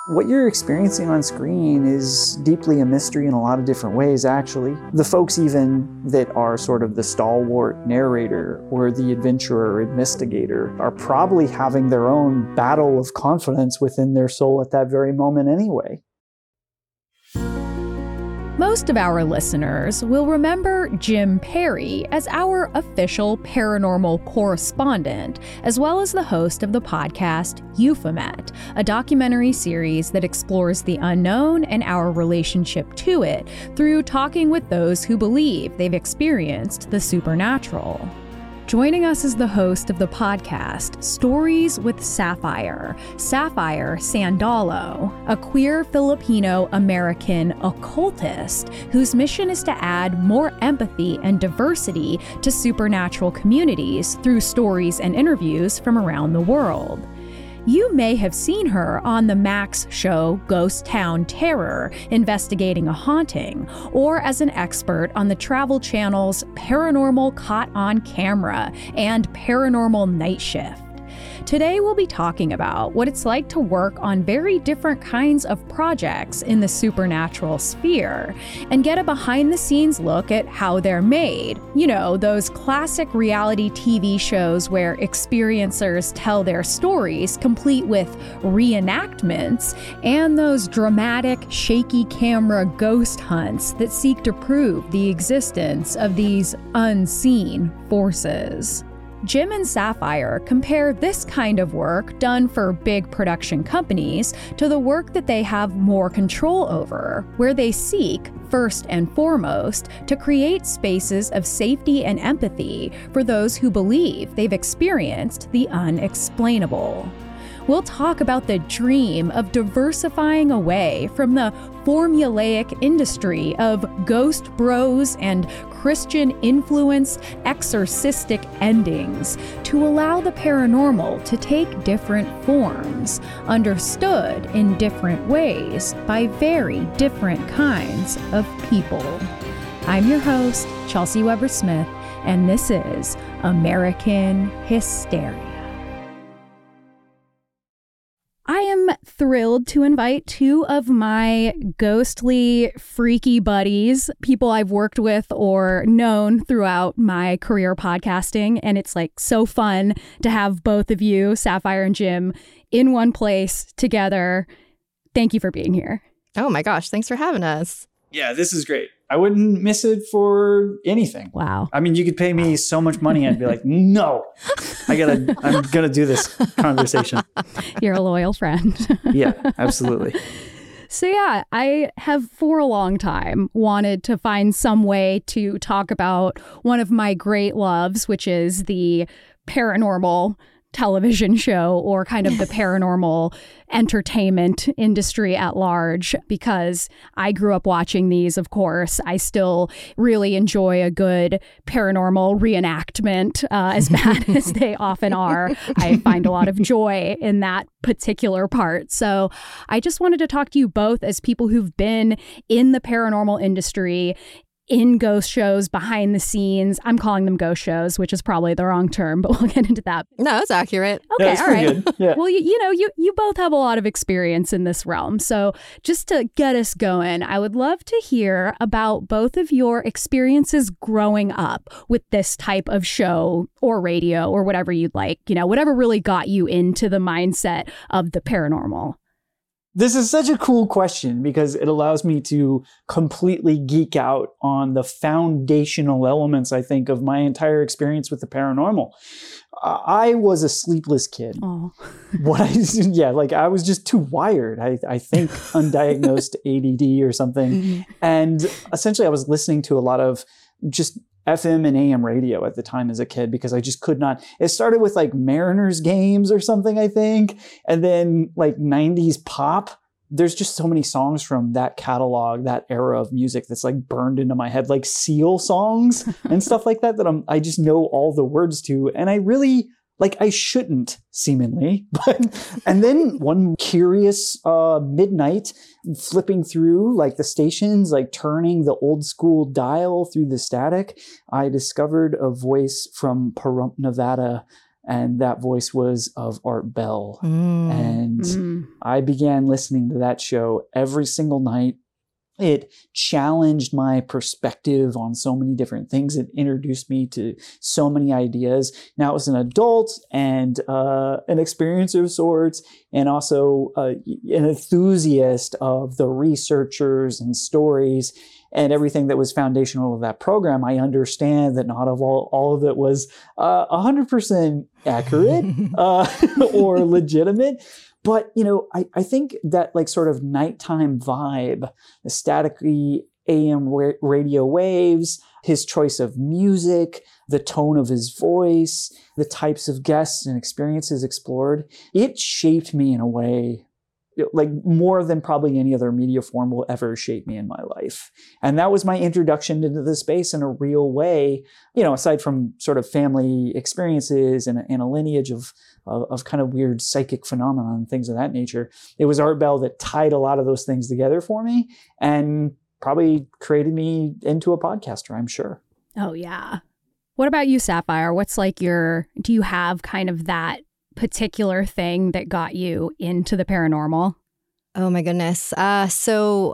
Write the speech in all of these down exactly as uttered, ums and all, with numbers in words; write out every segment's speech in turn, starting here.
What you're experiencing on screen is deeply a mystery in a lot of different ways, actually. The folks even that are sort of the stalwart narrator or the adventurer investigator are probably having their own battle of confidence within their soul at that very moment anyway. Most of our listeners will remember Jim Perry as our official paranormal correspondent, as well as the host of the podcast Euphomet, a documentary series that explores the unknown and our relationship to it through talking with those who believe they've experienced the supernatural. Joining us is the host of the podcast, Stories with Sapphire, Sapphire Sandalo, a queer Filipino-American occultist whose mission is to add more empathy and diversity to supernatural communities through stories and interviews from around the world. You may have seen her on the Max show Ghost Town Terror, investigating a haunting, or as an expert on the Travel Channel's Paranormal Caught on Camera and Paranormal Night Shift. Today we'll be talking about what it's like to work on very different kinds of projects in the supernatural sphere and get a behind-the-scenes look at how they're made. You know, those classic reality T V shows where experiencers tell their stories complete with reenactments, and those dramatic, shaky camera ghost hunts that seek to prove the existence of these unseen forces. Jim and Sapphire compare this kind of work done for big production companies to the work that they have more control over, where they seek, first and foremost, to create spaces of safety and empathy for those who believe they've experienced the unexplainable. We'll talk about the dream of diversifying away from the formulaic industry of ghost bros and Christian-influenced exorcistic endings to allow the paranormal to take different forms, understood in different ways by very different kinds of people. I'm your host, Chelsea Weber-Smith, and this is American Hysteria. I am thrilled to invite two of my ghostly, freaky buddies, people I've worked with or known throughout my career podcasting. And it's like so fun to have both of you, Sapphire and Jim, in one place together. Thank you for being here. Oh my gosh, thanks for having us. Yeah, this is great. I wouldn't miss it for anything. Wow. I mean, you could pay me so much money. I'd be like, no, I gotta, I'm gonna do this conversation. You're a loyal friend. Yeah, absolutely. So yeah, I have for a long time wanted to find some way to talk about one of my great loves, which is the paranormal television show or kind of the paranormal entertainment industry at large, because I grew up watching these, of course. I still really enjoy a good paranormal reenactment, uh, as bad as they often are. I find a lot of joy in that particular part. So I just wanted to talk to you both as people who've been in the paranormal industry, in ghost shows, behind the scenes. I'm calling them ghost shows, which is probably the wrong term, but we'll get into that. No, it's accurate. Okay, yeah, all right. Good. Yeah. Well, you, you know, you, you both have a lot of experience in this realm. So just to get us going, I would love to hear about both of your experiences growing up with this type of show or radio or whatever you'd like, you know, whatever really got you into the mindset of the paranormal. This is such a cool question because it allows me to completely geek out on the foundational elements, I think, of my entire experience with the paranormal. Uh, I was a sleepless kid. Oh. What I, yeah, like I was just too wired. I, I think undiagnosed A D D or something. Mm-hmm. And essentially I was listening to a lot of just F M and A M radio at the time as a kid because I just could not. It started with like Mariners games or something, I think. And then like nineties pop. There's just so many songs from that catalog, that era of music that's like burned into my head, like Seal songs and stuff like that, that I'm, I just know all the words to. And I really, like I shouldn't seemingly, but, and then one curious uh, midnight flipping through like the stations, like turning the old school dial through the static, I discovered a voice from Pahrump, Nevada. And that voice was of Art Bell. Mm. And Mm. I began listening to that show every single night. It challenged my perspective on so many different things. It introduced me to so many ideas. Now, as an adult and uh, an experiencer of sorts, and also uh, an enthusiast of the researchers and stories and everything that was foundational to that program, I understand that not of all, all of it was uh, one hundred percent accurate uh, or legitimate. But, you know, I, I think that like sort of nighttime vibe, the staticky A M radio waves, his choice of music, the tone of his voice, the types of guests and experiences explored, it shaped me in a way like more than probably any other media form will ever shape me in my life. And that was my introduction into the space in a real way, you know, aside from sort of family experiences and, and a lineage of, of, of kind of weird psychic phenomena and things of that nature. It was Art Bell that tied a lot of those things together for me and probably created me into a podcaster, I'm sure. Oh, yeah. What about you, Sapphire? What's like your, do you have kind of that particular thing that got you into the paranormal? Oh, my goodness. Uh, so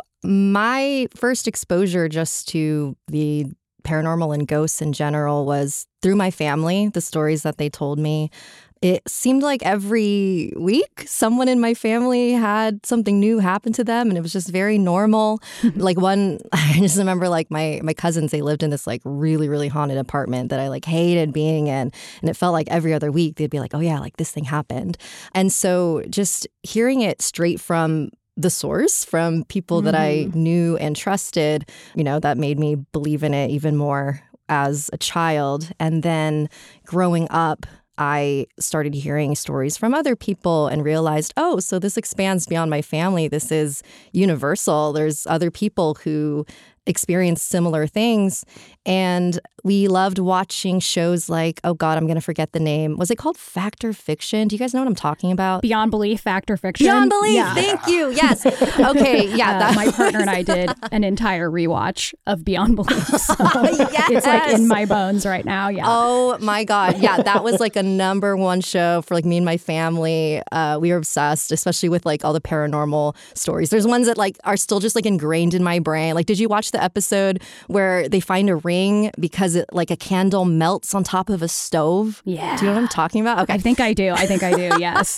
my first exposure just to the paranormal and ghosts in general was through my family, the stories that they told me. It seemed like every week someone in my family had something new happen to them, and it was just very normal. Like one, I just remember like my my cousins, they lived in this like really, really haunted apartment that I like hated being in. And it felt like every other week they'd be like, oh yeah, like this thing happened. And so just hearing it straight from the source, from people mm-hmm. that I knew and trusted, you know, that made me believe in it even more as a child. And then growing up, I started hearing stories from other people and realized, oh, so this expands beyond my family. This is universal. There's other people who experience similar things. And we loved watching shows like, oh God, I'm going to forget the name. Was it called Fact or Fiction? Do you guys know what I'm talking about? Beyond Belief, Fact or Fiction. Beyond Belief. Yeah. Thank you. Yes. Okay. Yeah. Uh, that- my partner and I did an entire rewatch of Beyond Belief. So yes. It's like in my bones right now. Yeah. Oh my God. Yeah. That was like a number one show for like me and my family. Uh, we were obsessed, especially with like all the paranormal stories. There's ones that like are still just like ingrained in my brain. Like, did you watch the episode where they find a ring because it like a candle melts on top of a stove? Yeah. Do you know what I'm talking about? Okay. I think I do. I think I do. Yes.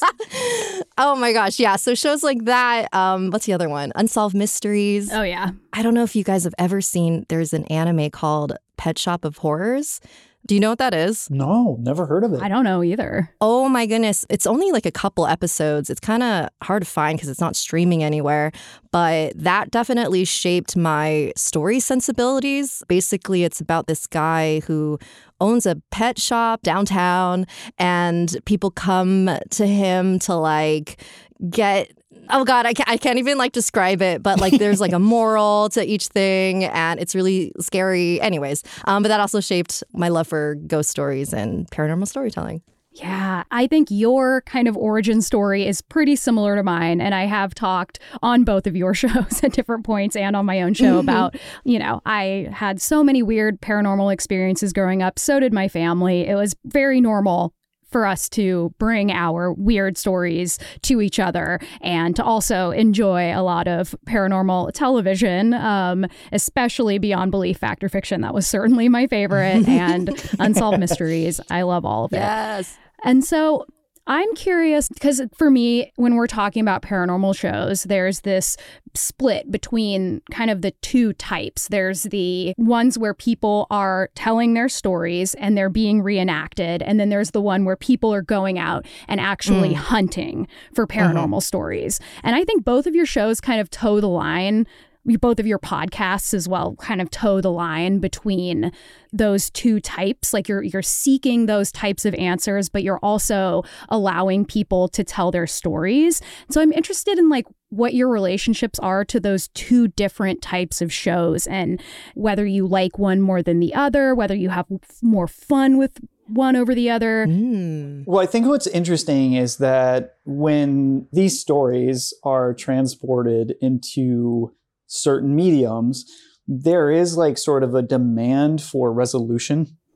Oh my gosh. Yeah. So shows like that. Um, what's the other one? Unsolved Mysteries. Oh, yeah. I don't know if you guys have ever seen, there's an anime called Pet Shop of Horrors. Do you know what that is? No, never heard of it. I don't know either. Oh my goodness. It's only like a couple episodes. It's kind of hard to find because it's not streaming anywhere. But that definitely shaped my story sensibilities. Basically, it's about this guy who owns a pet shop downtown, and people come to him to like get... Oh, God, I can't, I can't even like describe it, but like there's like a moral to each thing and it's really scary. Anyways, um, but that also shaped my love for ghost stories and paranormal storytelling. Yeah, I think your kind of origin story is pretty similar to mine. And I have talked on both of your shows at different points and on my own show mm-hmm. about, you know, I had so many weird paranormal experiences growing up. So did my family. It was very normal for us to bring our weird stories to each other and to also enjoy a lot of paranormal television, um, especially Beyond Belief, Fact or Fiction. That was certainly my favorite. And Unsolved Mysteries. I love all of it. Yes. And so I'm curious because for me, when we're talking about paranormal shows, there's this split between kind of the two types. There's the ones where people are telling their stories and they're being reenacted. And then there's the one where people are going out and actually mm. hunting for paranormal mm-hmm. stories. And I think both of your shows kind of toe the line. Both of your podcasts as well kind of toe the line between those two types. Like you're you're seeking those types of answers, but you're also allowing people to tell their stories. So I'm interested in like what your relationships are to those two different types of shows and whether you like one more than the other, whether you have more fun with one over the other. Mm. Well, I think what's interesting is that when these stories are transported into certain mediums, there is like sort of a demand for resolution to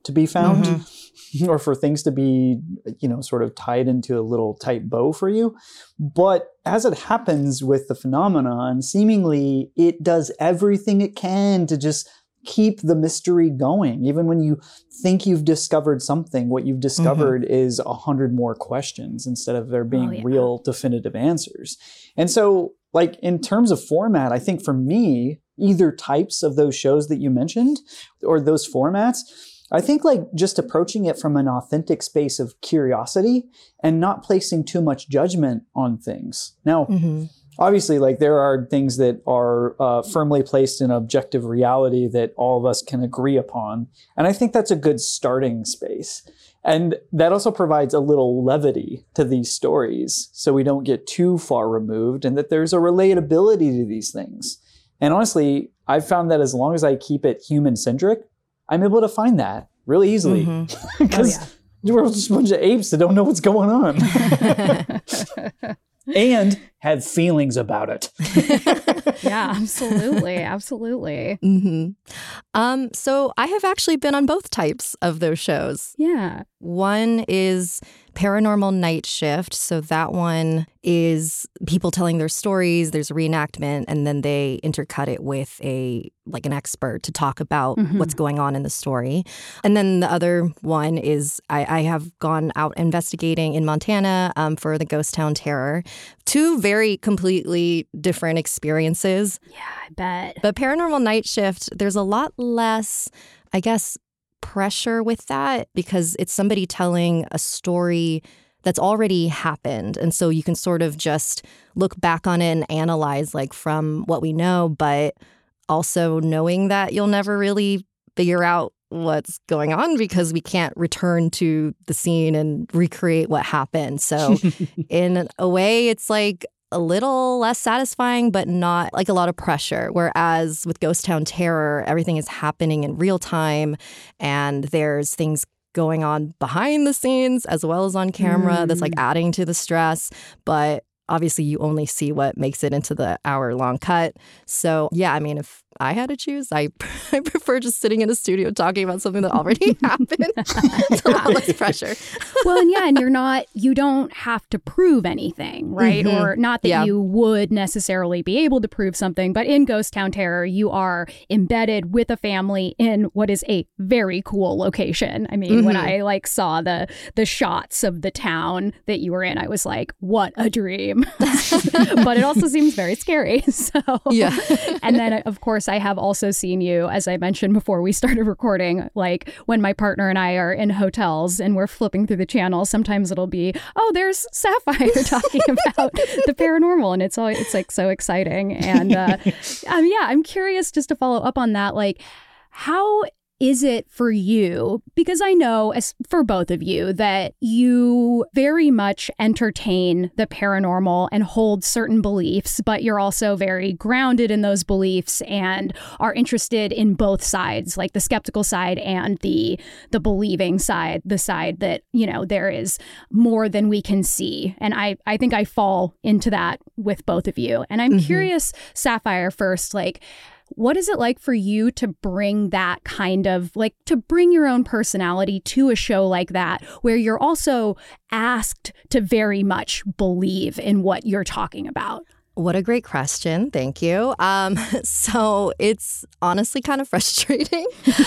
to be found Mm-hmm. or for things to be, you know, sort of tied into a little tight bow for you. But as it happens with the phenomenon, seemingly it does everything it can to just keep the mystery going. Even when you think you've discovered something, what you've discovered mm-hmm. is a hundred more questions instead of there being oh, yeah. real definitive answers. And so, like, in terms of format, I think for me, either types of those shows that you mentioned or those formats, I think like just approaching it from an authentic space of curiosity and not placing too much judgment on things. Now, mm-hmm. obviously, like there are things that are uh, firmly placed in objective reality that all of us can agree upon. And I think that's a good starting space. And that also provides a little levity to these stories so we don't get too far removed and that there's a relatability to these things. And honestly, I've found that as long as I keep it human-centric, I'm able to find that really easily because mm-hmm. oh, yeah. we're just a bunch of apes that don't know what's going on and have feelings about it. Yeah, absolutely. Absolutely. Mm-hmm. Um, so I have actually been on both types of those shows. Yeah. One is Paranormal Night Shift. So that one is people telling their stories. There's a reenactment, and then they intercut it with a like an expert to talk about mm-hmm. what's going on in the story. And then the other one is I, I have gone out investigating in Montana um, for the Ghost Town Terror. Two very completely different experiences. Yeah, I bet. But Paranormal Night Shift, there's a lot less, I guess, pressure with that because it's somebody telling a story that's already happened. And so you can sort of just look back on it and analyze like from what we know, but also knowing that you'll never really figure out what's going on because we can't return to the scene and recreate what happened. So in a way, it's like a little less satisfying, but not like a lot of pressure. Whereas with Ghost Town Terror, everything is happening in real time and there's things going on behind the scenes as well as on camera mm. that's like adding to the stress. But obviously you only see what makes it into the hour long cut. So yeah, I mean, if I had to choose, I I prefer just sitting in a studio talking about something that already happened. It's a lot less pressure. Well, and yeah, and you're not, you don't have to prove anything, right? Mm-hmm. Or not that yeah. you would necessarily be able to prove something, but in Ghost Town Terror, you are embedded with a family in what is a very cool location. I mean, mm-hmm. when I like saw the the shots of the town that you were in, I was like, what a dream. But it also seems very scary. So yeah. And then, of course, I have also seen you, as I mentioned before we started recording, like when my partner and I are in hotels and we're flipping through the channels, sometimes it'll be, oh, there's Sapphire talking about the paranormal. And it's all, it's like so exciting. And uh, um, yeah, I'm curious just to follow up on that. Like, how is it for you? Because I know, as for both of you, that you very much entertain the paranormal and hold certain beliefs, but you're also very grounded in those beliefs and are interested in both sides, like the skeptical side and the the believing side, the side that, you know, there is more than we can see. And I, I think I fall into that with both of you. And I'm mm-hmm. curious, Sapphire, first, like, what is it like for you to bring that kind of, like, to bring your own personality to a show like that, where you're also asked to very much believe in what you're talking about? What a great question. Thank you. Um, so it's honestly kind of frustrating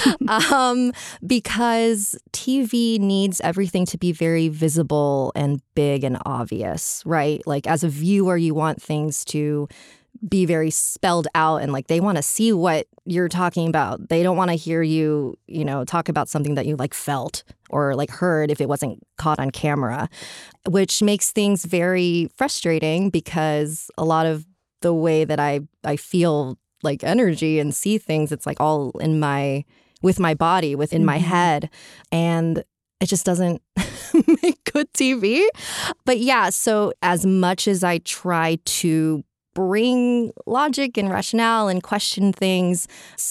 um, because T V needs everything to be very visible and big and obvious, right? Like as a viewer, you want things to be very spelled out and like they want to see what you're talking about. They don't want to hear you, you know, talk about something that you like felt or like heard if it wasn't caught on camera, which makes things very frustrating because a lot of the way that I, I feel like energy and see things, it's like all in my, with my body, within mm-hmm. my head. And it just doesn't make good T V. But yeah, so as much as I try to bring logic and rationale and question things,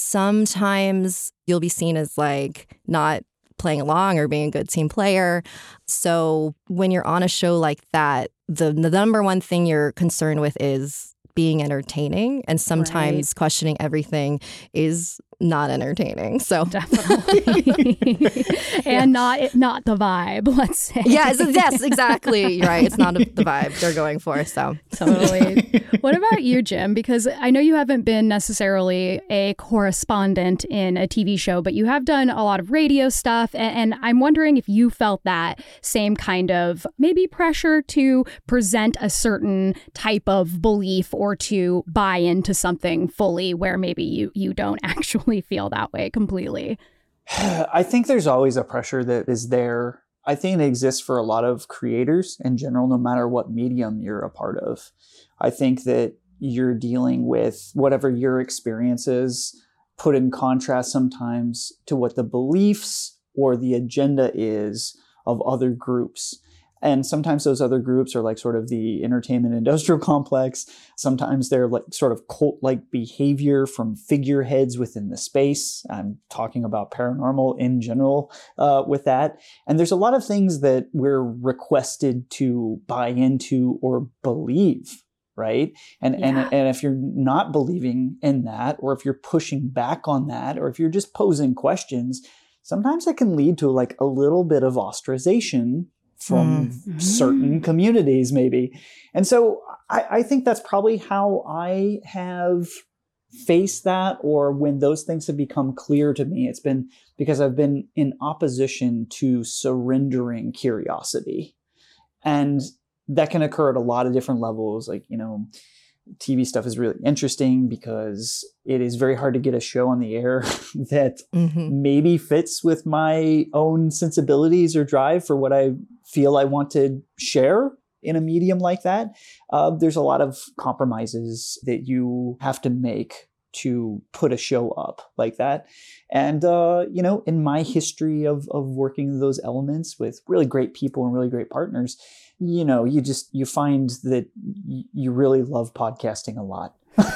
sometimes you'll be seen as like not playing along or being a good team player. So when you're on a show like that, the, the number one thing you're concerned with is being entertaining. And sometimes right. questioning everything is not entertaining. So definitely. And not not the vibe, let's say. Yes, yes, exactly. You're right. It's not a, the vibe they're going for. So totally. What about you, Jim? Because I know you haven't been necessarily a correspondent in a T V show, but you have done a lot of radio stuff. And, and I'm wondering if you felt that same kind of maybe pressure to present a certain type of belief or to buy into something fully where maybe you, you don't actually feel that way completely. I think there's always a pressure that is there. I think it exists for a lot of creators in general, no matter what medium you're a part of. I think that you're dealing with whatever your experience is, put in contrast sometimes to what the beliefs or the agenda is of other groups. And sometimes those other groups are like sort of the entertainment industrial complex. Sometimes they're like sort of cult-like behavior from figureheads within the space. I'm talking about paranormal in general uh, with that. And there's a lot of things that we're requested to buy into or believe, right? And, yeah. and, and if you're not believing in that, or if you're pushing back on that, or if you're just posing questions, sometimes that can lead to like a little bit of ostracization from mm-hmm. certain communities, maybe. And so I, I think that's probably how I have faced that, or when those things have become clear to me, it's been because I've been in opposition to surrendering curiosity. And that can occur at a lot of different levels. Like, you know, T V stuff is really interesting because it is very hard to get a show on the air that mm-hmm. maybe fits with my own sensibilities or drive for what I feel I want to share in a medium like that. Uh, there's a lot of compromises that you have to make to put a show up like that. And, uh, you know, in my history of, of working those elements with really great people and really great partners, you know, you just, you find that y- you really love podcasting a lot.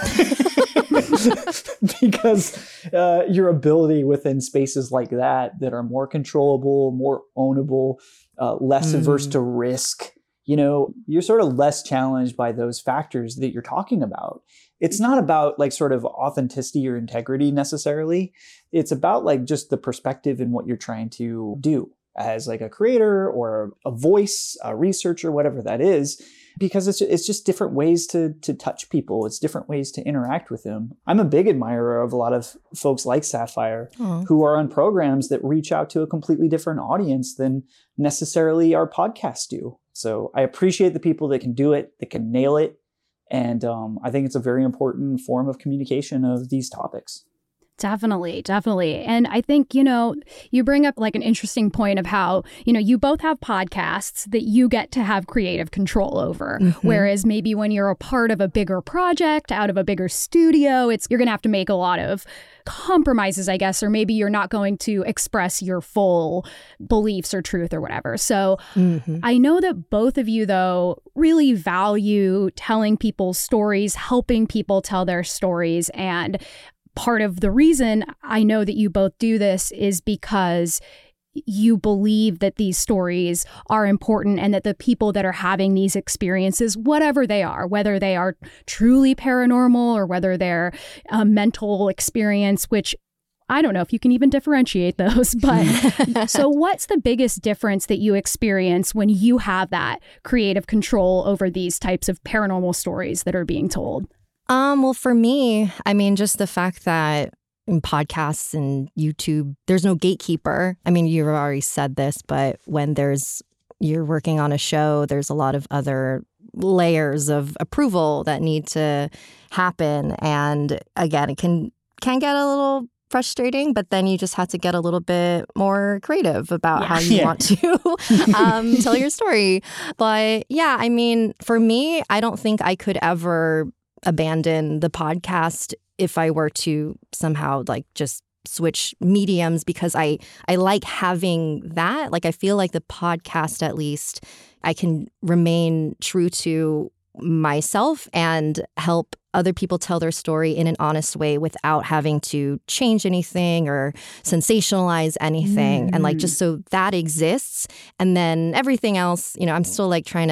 Because uh, your ability within spaces like that, that are more controllable, more ownable, uh, less mm. averse to risk, you know, you're sort of less challenged by those factors that you're talking about. It's not about like sort of authenticity or integrity necessarily. It's about like just the perspective and what you're trying to do as like a creator or a voice, a researcher, whatever that is, because it's it's just different ways to to touch people. It's different ways to interact with them. I'm a big admirer of a lot of folks like Sapphire Aww. Who are on programs that reach out to a completely different audience than necessarily our podcasts do. So I appreciate the people that can do it, that can nail it. And um, I think it's a very important form of communication of these topics. Definitely, definitely. And I think, you know, you bring up like an interesting point of how, you know, you both have podcasts that you get to have creative control over. Mm-hmm. Whereas maybe when you're a part of a bigger project out of a bigger studio, it's you're going to have to make a lot of compromises, I guess, or maybe you're not going to express your full beliefs or truth or whatever. So mm-hmm. I know that both of you, though, really value telling people's stories, helping people tell their stories. And part of the reason I know that you both do this is because you believe that these stories are important and that the people that are having these experiences, whatever they are, whether they are truly paranormal or whether they're a mental experience, which I don't know if you can even differentiate those. But so what's the biggest difference that you experience when you have that creative control over these types of paranormal stories that are being told? Um, well, for me, I mean, just the fact that in podcasts and YouTube, there's no gatekeeper. I mean, you've already said this, but when there's you're working on a show, there's a lot of other layers of approval that need to happen. And again, it can can get a little frustrating, but then you just have to get a little bit more creative about yeah. how you yeah. want to um, tell your story. But yeah, I mean, for me, I don't think I could ever abandon the podcast if I were to somehow like just switch mediums, because I, I like having that. Like, I feel like the podcast, at least, I can remain true to myself and help other people tell their story in an honest way without having to change anything or sensationalize anything. Mm. And like, just so that exists. And then everything else, you know, I'm still like trying to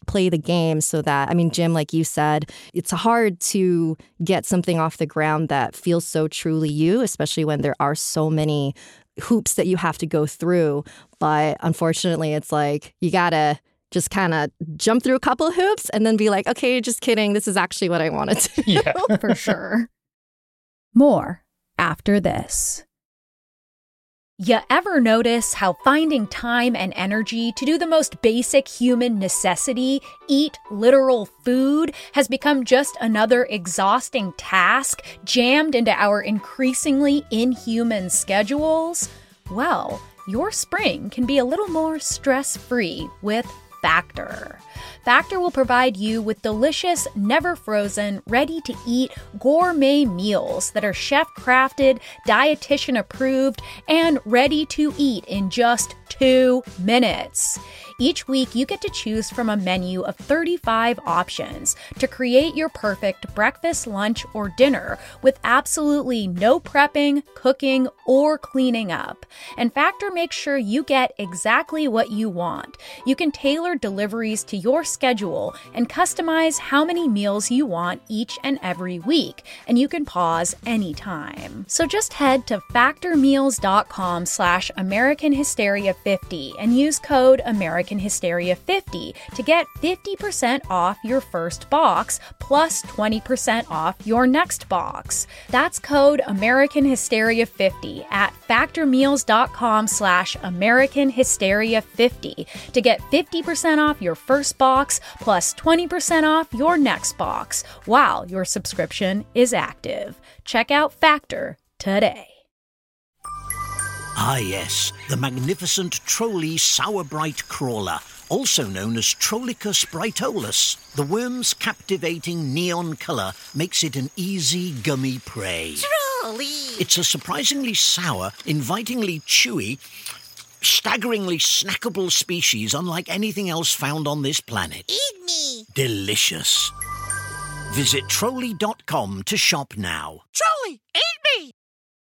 play the game so that, I mean, Jim, like you said, it's hard to get something off the ground that feels so truly you, especially when there are so many hoops that you have to go through. But unfortunately, it's like you gotta just kind of jump through a couple of hoops and then be like, okay, just kidding. This is actually what I wanted to do. Yeah. For sure. More after this. You ever notice how finding time and energy to do the most basic human necessity, eat literal food, has become just another exhausting task jammed into our increasingly inhuman schedules? Well, your spring can be a little more stress-free with Factor. Factor will provide you with delicious, never-frozen, ready-to-eat gourmet meals that are chef-crafted, dietitian-approved, and ready to eat in just two minutes. Each week, you get to choose from a menu of thirty-five options to create your perfect breakfast, lunch, or dinner with absolutely no prepping, cooking, or cleaning up. And Factor makes sure you get exactly what you want. You can tailor deliveries to your schedule and customize how many meals you want each and every week, and you can pause anytime. So just head to factormeals.com slash American Hysteria 50 and use code American Hysteria fifty to get fifty percent off your first box plus twenty percent off your next box. That's code American Hysteria fifty at factormeals.com slash American Hysteria 50 to get fifty percent off your first box plus twenty percent off your next box while your subscription is active. Check out Factor today. Ah yes, the magnificent Trolley Sourbright Crawler, also known as Trollicus brightolus. The worm's captivating neon colour makes it an easy gummy prey. Trolley! It's a surprisingly sour, invitingly chewy, staggeringly snackable species unlike anything else found on this planet. Eat me! Delicious. Visit trolley dot com to shop now. Trolley, eat me!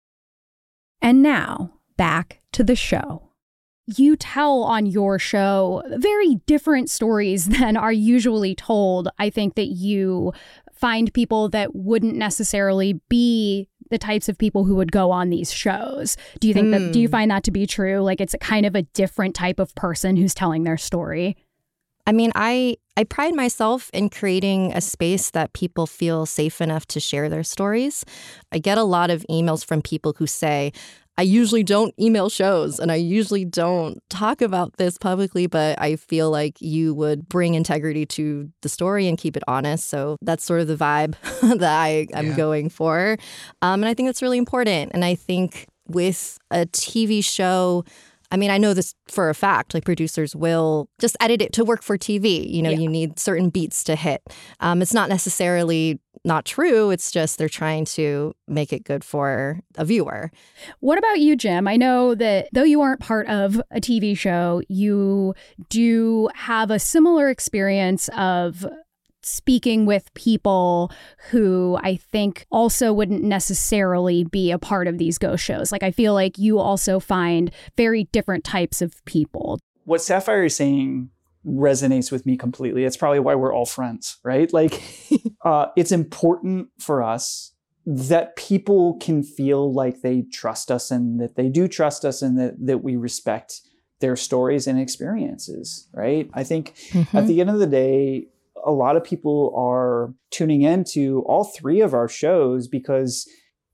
And now, back to the show. You tell on your show very different stories than are usually told. I think that you find people that wouldn't necessarily be the types of people who would go on these shows. Do you think mm. that, do you find that to be true? Like it's a kind of a different type of person who's telling their story? I mean, I, I pride myself in creating a space that people feel safe enough to share their stories. I get a lot of emails from people who say, I usually don't email shows and I usually don't talk about this publicly, but I feel like you would bring integrity to the story and keep it honest. So that's sort of the vibe that I, I'm yeah. going for. Um, and I think that's really important. And I think with a T V show, I mean, I know this for a fact, like producers will just edit it to work for T V. You know, yeah. you need certain beats to hit. Um, it's not necessarily not true. It's just they're trying to make it good for a viewer. What about you, Jim? I know that though you aren't part of a T V show, you do have a similar experience of speaking with people who I think also wouldn't necessarily be a part of these ghost shows. Like, I feel like you also find very different types of people. What Sapphire is saying resonates with me completely. It's probably why we're all friends, right? Like, uh, it's important for us that people can feel like they trust us and that they do trust us and that, that we respect their stories and experiences, right? I think mm-hmm. at the end of the day, a lot of people are tuning into all three of our shows because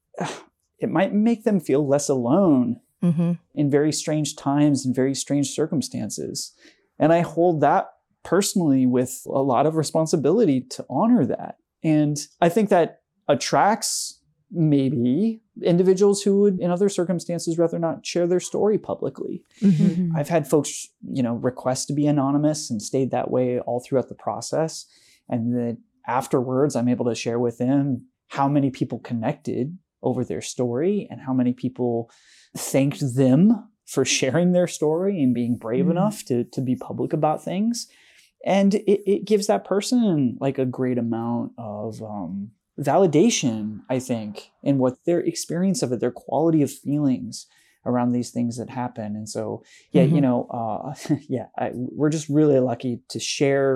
it might make them feel less alone mm-hmm. in very strange times and very strange circumstances. And I hold that personally with a lot of responsibility to honor that. And I think that attracts maybe individuals who would, in other circumstances, rather not share their story publicly. Mm-hmm. I've had folks, you know, request to be anonymous and stayed that way all throughout the process. And then afterwards, I'm able to share with them how many people connected over their story and how many people thanked them for sharing their story and being brave mm-hmm. enough to, to be public about things. And it, it gives that person like a great amount of um, validation, I think, in what their experience of it, their quality of feelings around these things that happen. And so, yeah, mm-hmm. you know, uh, yeah, I, we're just really lucky to share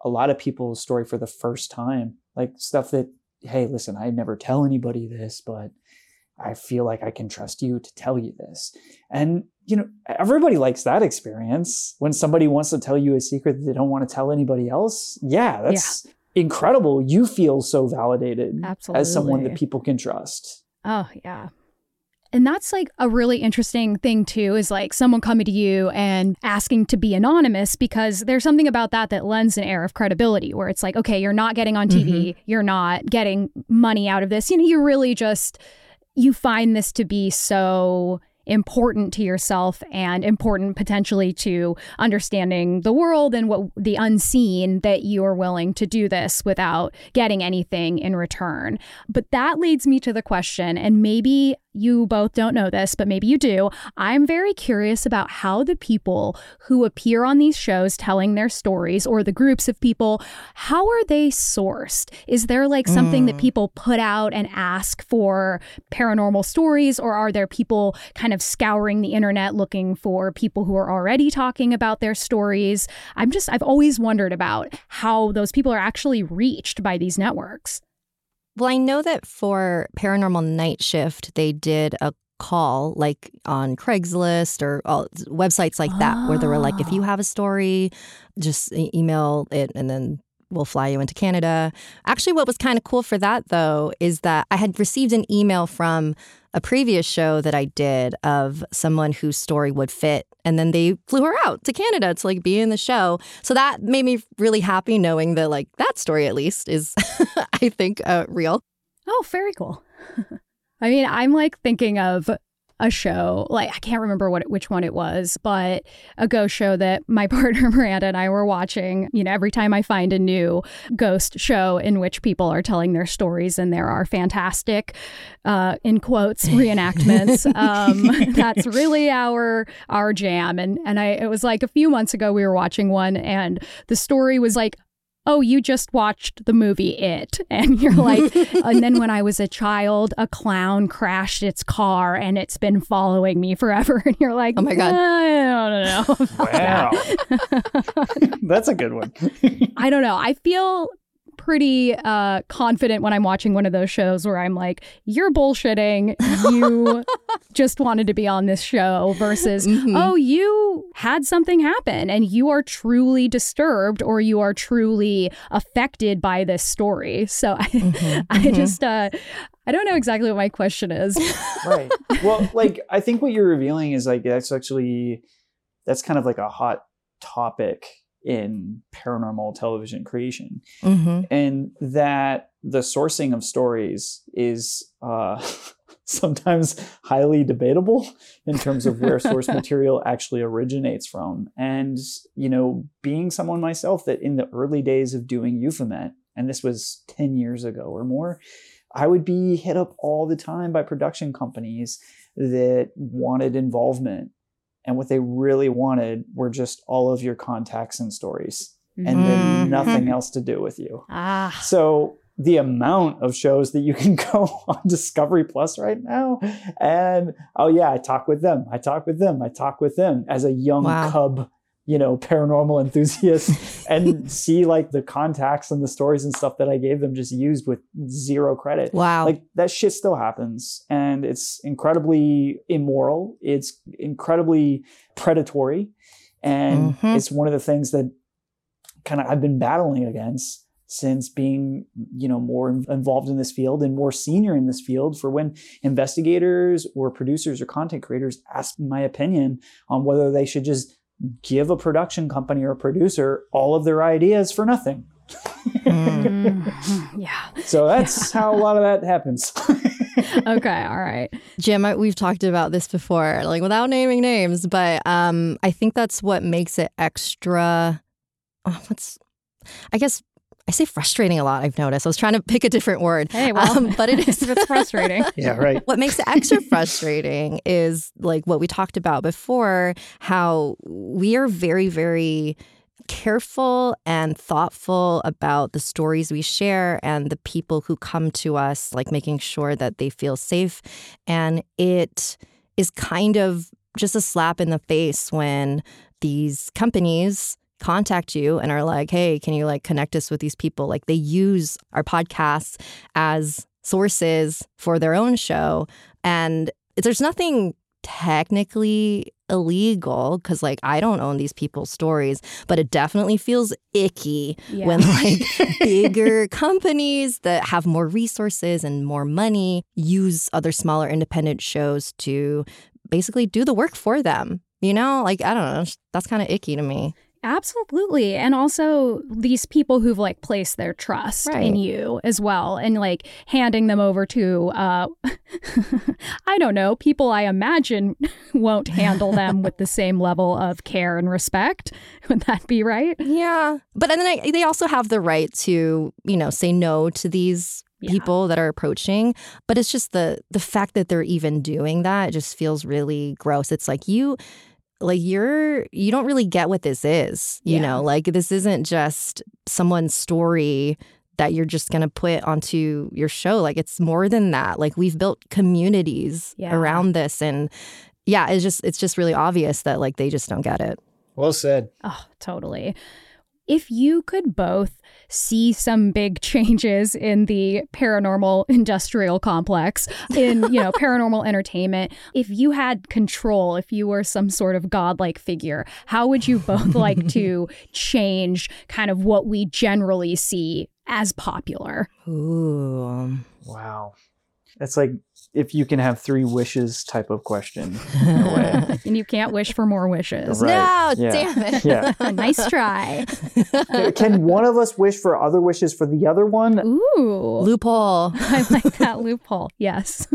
a lot of people's story for the first time, like stuff that, hey, listen, I never tell anybody this, but I feel like I can trust you to tell you this. And, you know, everybody likes that experience when somebody wants to tell you a secret that they don't want to tell anybody else. Yeah, that's yeah. incredible. You feel so validated Absolutely. As someone that people can trust. Oh, yeah. And that's like a really interesting thing, too, is like someone coming to you and asking to be anonymous, because there's something about that that lends an air of credibility where it's like, OK, you're not getting on T V. Mm-hmm. You're not getting money out of this. You know, you really just you find this to be so important to yourself and important potentially to understanding the world and what the unseen, that you're willing to do this without getting anything in return. But that leads me to the question, and maybe you both don't know this, but maybe you do. I'm very curious about how the people who appear on these shows telling their stories, or the groups of people, how are they sourced? Is there like something mm. that people put out and ask for paranormal stories, or are there people kind of scouring the internet looking for people who are already talking about their stories? I'm just, I've always wondered about how those people are actually reached by these networks. Well, I know that for Paranormal Night Shift, they did a call like on Craigslist or all, websites like that, oh. where they were like, if you have a story, just e- email it and then we'll fly you into Canada. Actually, what was kind of cool for that, though, is that I had received an email from a previous show that I did of someone whose story would fit. And then they flew her out to Canada to like be in the show. So that made me really happy knowing that like that story at least is, I think, uh, real. Oh, very cool. I mean, I'm like thinking of a show, like I can't remember what which one it was, but a ghost show that my partner Miranda and I were watching. You know, every time I find a new ghost show in which people are telling their stories and there are fantastic, uh, in quotes, reenactments, um, that's really our our jam. And and I it was like a few months ago we were watching one, and the story was like, oh, you just watched the movie It. And you're like, and then when I was a child, a clown crashed its car and it's been following me forever. And you're like, oh my God. I don't know. Wow. That. That's a good one. I don't know. I feel pretty uh, confident when I'm watching one of those shows where I'm like, you're bullshitting. You just wanted to be on this show versus, mm-hmm. oh, you had something happen and you are truly disturbed or you are truly affected by this story. So I, mm-hmm. I mm-hmm. just, uh, I don't know exactly what my question is. Right. Well, like, I think what you're revealing is like, that's actually, that's kind of like a hot topic in paranormal television creation. Mm-hmm. And that the sourcing of stories is uh, sometimes highly debatable in terms of where source material actually originates from. And, you know, being someone myself that in the early days of doing Euphomet, and this was ten years ago or more, I would be hit up all the time by production companies that wanted involvement. And what they really wanted were just all of your contacts and stories, and mm-hmm. then nothing else to do with you. Ah. So the amount of shows that you can go on Discovery Plus right now, and oh yeah, I talk with them, I talk with them, I talk with them as a young wow. cub, you know, paranormal enthusiast, and see like the contacts and the stories and stuff that I gave them just used with zero credit. Wow. Like that shit still happens, and it's incredibly immoral. It's incredibly predatory. And mm-hmm. it's one of the things that kind of I've been battling against since being, you know, more involved in this field and more senior in this field, for when investigators or producers or content creators ask my opinion on whether they should just give a production company or a producer all of their ideas for nothing. mm, yeah. So that's yeah. how a lot of that happens. Okay. All right. Jim, I, we've talked about this before, like without naming names, but um, I think that's what makes it extra, oh, what's, I guess, I say frustrating a lot, I've noticed. I was trying to pick a different word. Hey, well, um, but it is. It's frustrating. Yeah, right. What makes it extra frustrating is like what we talked about before, how we are very, very careful and thoughtful about the stories we share and the people who come to us, like making sure that they feel safe. And it is kind of just a slap in the face when these companies contact you and are like, hey, can you like connect us with these people? Like they use our podcasts as sources for their own show. And there's nothing technically illegal because like I don't own these people's stories, but it definitely feels icky Yeah. when like bigger companies that have more resources and more money use other smaller independent shows to basically do the work for them. You know, like, I don't know, that's kind of icky to me. Absolutely. And also these people who've like placed their trust Right. in you as well and like handing them over to, uh, I don't know, people I imagine won't handle them with the same level of care and respect. Would that be right? Yeah. But then I, they also have the right to, you know, say no to these Yeah. people that are approaching. But it's just the the fact that they're even doing that just feels really gross. It's like you... Like you're, you don't really get what this is, you Yeah. know, like this isn't just someone's story that you're just going to put onto your show. Like it's more than that. Like we've built communities Yeah. around this. And yeah, it's just, it's just really obvious that like they just don't get it. Well said. Oh, totally. If you could both see some big changes in the paranormal industrial complex, in, you know, paranormal entertainment, if you had control, if you were some sort of godlike figure, how would you both like to change kind of what we generally see as popular? Ooh. Wow. It's like if you can have three wishes type of question. In a way. And you can't wish for more wishes. Right. No, Yeah. damn it. Yeah. Nice try. Can one of us wish for other wishes for the other one? Ooh. Loophole. I like that loophole. Yes.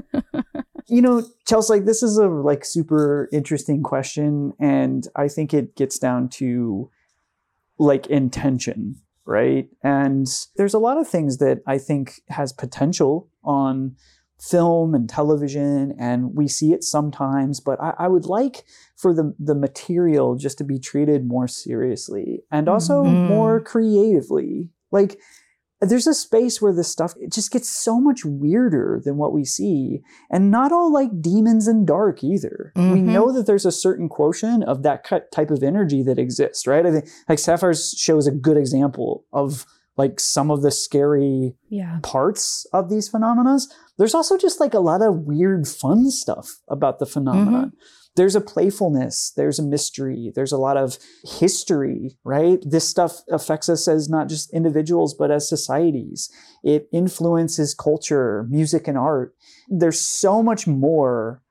You know, Chelsea, like this is a like super interesting question, and I think it gets down to like intention, right? And there's a lot of things that I think has potential on film and television, and we see it sometimes, but I, I would like for the, the material just to be treated more seriously and also Mhm. more creatively. Like, there's a space where this stuff, it just gets so much weirder than what we see, and not all like demons and dark either. We Mhm. know that there's a certain quotient of that cut type of energy that exists, right? I think like Sapphire's show is a good example of like some of the scary Yeah. parts of these phenomena. There's also just like a lot of weird fun stuff about the phenomenon. There's a playfulness, there's a mystery, there's a lot of history, right? This stuff affects us as not just individuals, but as societies. It influences culture, music, and art. There's so much more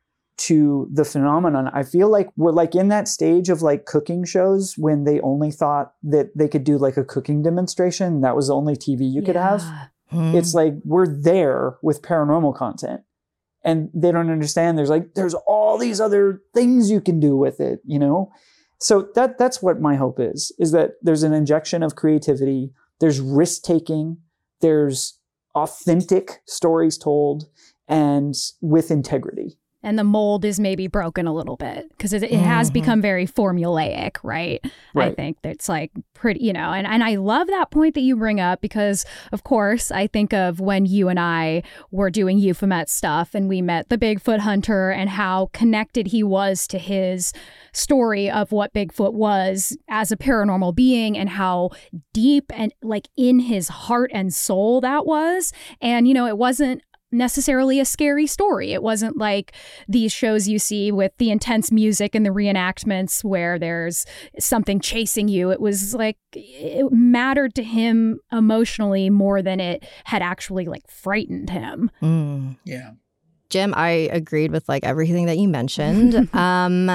to the phenomenon. I feel like we're like in that stage of like cooking shows when they only thought that they could do like a cooking demonstration. That was the only T V you could have. Mm. It's like we're there with paranormal content, and they don't understand there's like there's all these other things you can do with it, you know? So that that's what my hope is, is that there's an injection of creativity, there's risk-taking, there's authentic stories told, and with integrity. And the mold is maybe broken a little bit because it, it has Mhm. become very formulaic, right? I Right. think that's like pretty, you know, and, and I love that point that you bring up because, of course, I think of when you and I were doing Euphomet stuff and we met the Bigfoot hunter and how connected he was to his story of what Bigfoot was as a paranormal being and how deep and like in his heart and soul that was. And, you know, it wasn't necessarily a scary story. It wasn't like these shows you see with the intense music and the reenactments where there's something chasing you. It was like it mattered to him emotionally more than it had actually like frightened him. Mm. Yeah. Jim, I agreed with like everything that you mentioned. um,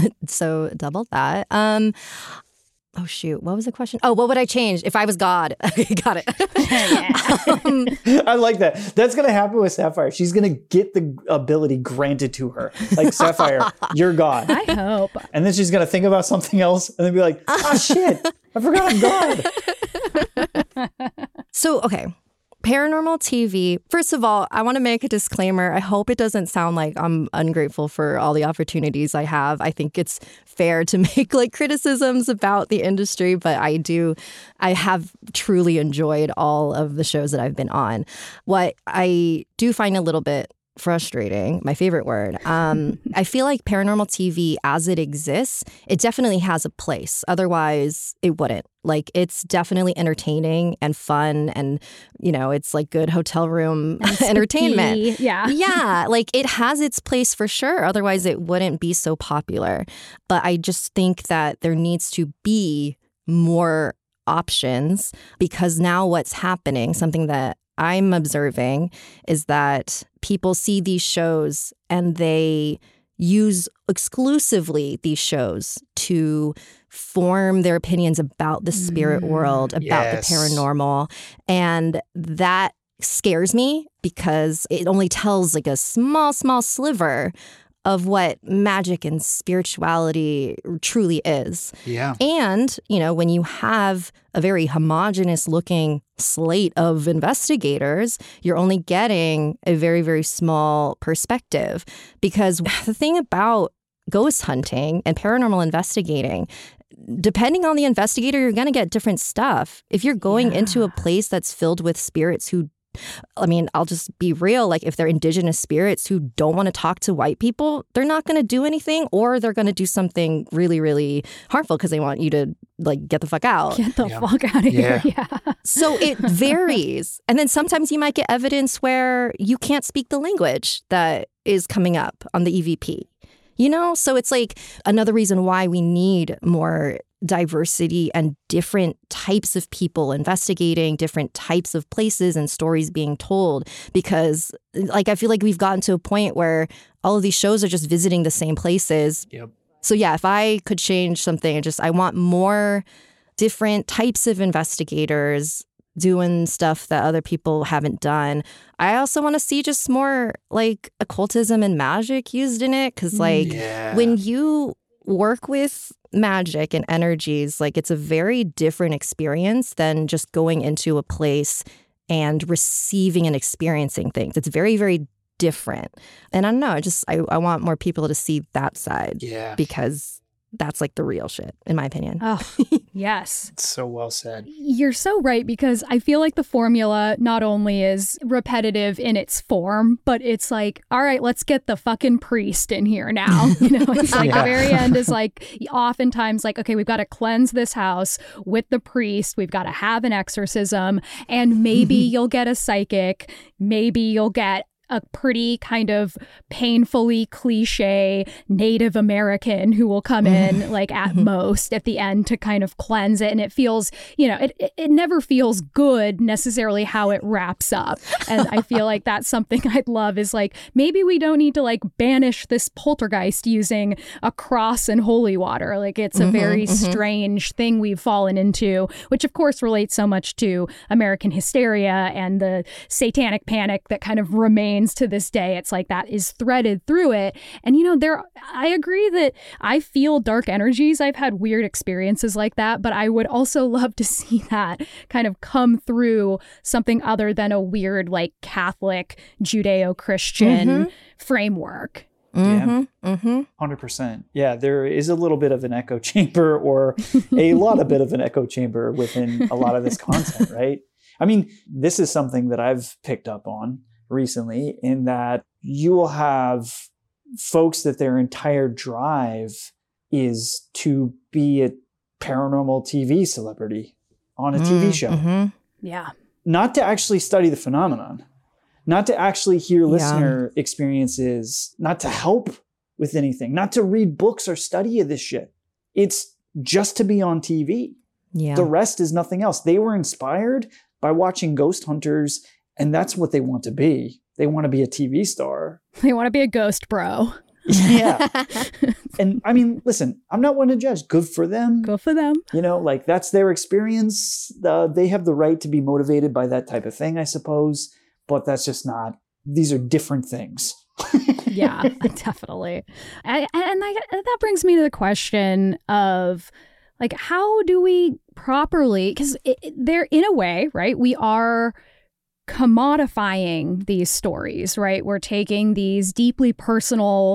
so double that. Um, oh shoot, what was the question? Oh, what would I change if I was God? Got it. um, I like that. That's going to happen with Sapphire. She's going to get the ability granted to her. Like, Sapphire, you're God. I hope. And then she's going to think about something else and then be like, ah, shit, I forgot I'm God. so, okay. Paranormal T V. First of all, I want to make a disclaimer. I hope it doesn't sound like I'm ungrateful for all the opportunities I have. I think it's fair to make like criticisms about the industry, but I do, I have truly enjoyed all of the shows that I've been on. What I do find a little bit frustrating, my favorite word. Um, I feel like paranormal T V as it exists, it definitely has a place. Otherwise, it wouldn't. Like, it's definitely entertaining and fun and, you know, it's like good hotel room entertainment. Yeah. Yeah, like it has its place for sure. Otherwise, it wouldn't be so popular. But I just think that there needs to be more options because now what's happening, something that I'm observing is that people see these shows and they use exclusively these shows to form their opinions about the spirit world, about yes. the paranormal. And that scares me because it only tells like a small, small sliver of what magic and spirituality truly is. Yeah. And, you know, when you have a very homogenous looking slate of investigators, you're only getting a very, very small perspective. Because the thing about ghost hunting and paranormal investigating, depending on the investigator, you're going to get different stuff. If you're going Yeah. into a place that's filled with spirits who I mean, I'll just be real. Like, if they're indigenous spirits who don't want to talk to white people, they're not going to do anything, or they're going to do something really, really harmful because they want you to, like, get the fuck out. Get the Yeah. fuck out of Yeah. here. Yeah. So it varies. And then sometimes you might get evidence where you can't speak the language that is coming up on the E V P. You know, so it's like another reason why we need more diversity and different types of people investigating, different types of places and stories being told. Because, like, I feel like we've gotten to a point where all of these shows are just visiting the same places. Yep. So, yeah, if I could change something, just I want more different types of investigators doing stuff that other people haven't done. I also want to see just more like occultism and magic used in it. Because, like, Yeah. when you work with magic and energies, like, it's a very different experience than just going into a place and receiving and experiencing things. It's very, very different. And I don't know, I just I, I want more people to see that side Yeah. because that's like the real shit, in my opinion. Oh, yes. It's so well said. You're so right, because I feel like the formula not only is repetitive in its form, but it's like, all right, let's get the fucking priest in here now. You know, it's like Yeah. the very end is like oftentimes like, okay, we've got to cleanse this house with the priest. We've got to have an exorcism, and maybe you'll get a psychic. Maybe you'll get a pretty kind of painfully cliche Native American who will come in like at most at the end to kind of cleanse it. And it feels, you know, it, it, it never feels good necessarily how it wraps up. And I feel like that's something I'd love is like, maybe we don't need to like banish this poltergeist using a cross and holy water. Like, it's a very strange thing we've fallen into, which of course relates so much to American hysteria and the satanic panic that kind of remains to this day. It's like that is threaded through it. And, you know, there, I agree that I feel dark energies. I've had weird experiences like that, but I would also love to see that kind of come through something other than a weird, like, Catholic, Judeo-Christian Mhm. framework. Mm-hmm. Mm-hmm. one hundred percent. Yeah, there is a little bit of an echo chamber, or a lot of bit of an echo chamber within a lot of this content, right? I mean, this is something that I've picked up on recently, in that you will have folks that their entire drive is to be a paranormal T V celebrity on a T V show. Mm-hmm. Yeah. Not to actually study the phenomenon, not to actually hear Yeah. listener experiences, not to help with anything, not to read books or study of this shit. It's just to be on T V. Yeah. The rest is nothing else. They were inspired by watching Ghost Hunters, and that's what they want to be. They want to be a T V star. They want to be a ghost bro. Yeah. And I mean, listen, I'm not one to judge. Good for them. Go for them. You know, like, that's their experience. Uh, they have the right to be motivated by that type of thing, I suppose. But that's just not, these are different things. Yeah, definitely. And, and I, that brings me to the question of, like, how do we properly, because they're in a way, right? We are commodifying these stories, right? We're taking these deeply personal